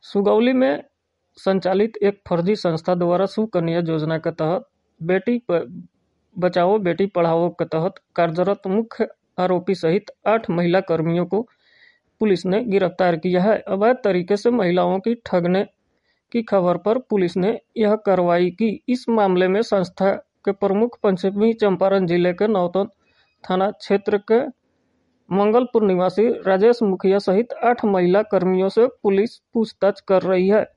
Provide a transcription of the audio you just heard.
सुगौली में संचालित एक फर्जी संस्था द्वारा सुकन्या योजना के तहत बेटी बचाओ बेटी पढ़ाओ के तहत कार्यरत मुख्य आरोपी सहित 8 महिला कर्मियों को पुलिस ने गिरफ्तार किया है। अवैध तरीके से महिलाओं की ठगने की खबर पर पुलिस ने यह कार्रवाई की। इस मामले में संस्था के प्रमुख पश्चिमी चंपारण जिले के नौतन थाना क्षेत्र के मंगलपुर निवासी राजेश मुखिया सहित 8 महिला कर्मियों से पुलिस पूछताछ कर रही है।